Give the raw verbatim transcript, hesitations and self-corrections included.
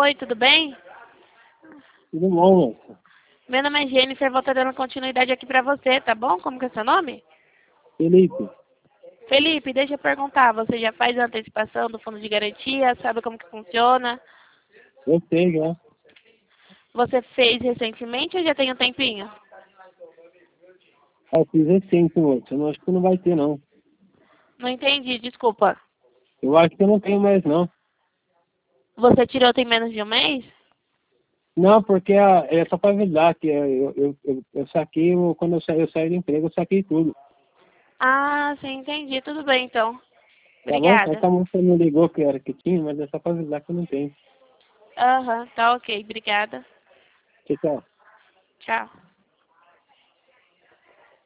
Oi, tudo bem? Tudo bom, moça? Meu nome é Jennifer, vou estar dando continuidade aqui pra você, tá bom? Como que é seu nome? Felipe, Felipe, deixa eu perguntar, você já faz a antecipação do fundo de garantia? Sabe como que funciona? eu sei já. Você fez recentemente ou já tem um tempinho? Ah, eu fiz recente, moça. Eu não acho que não vai ter, não. Não entendi, desculpa. Eu acho que eu não tenho mais, não. Você tirou tem menos de um mês? Não, porque a, é só para avisar que é, eu, eu, eu, eu saquei, eu- quando eu saí, eu saí do emprego, eu saquei tudo. Ah, sim, entendi. Tudo bem, então. Tá bom? Obrigada. Essa moça me ligou que era que tinha, mas é só para avisar que eu não tenho. Aham, tá ok. Obrigada. Tchau, tchau. Tchau.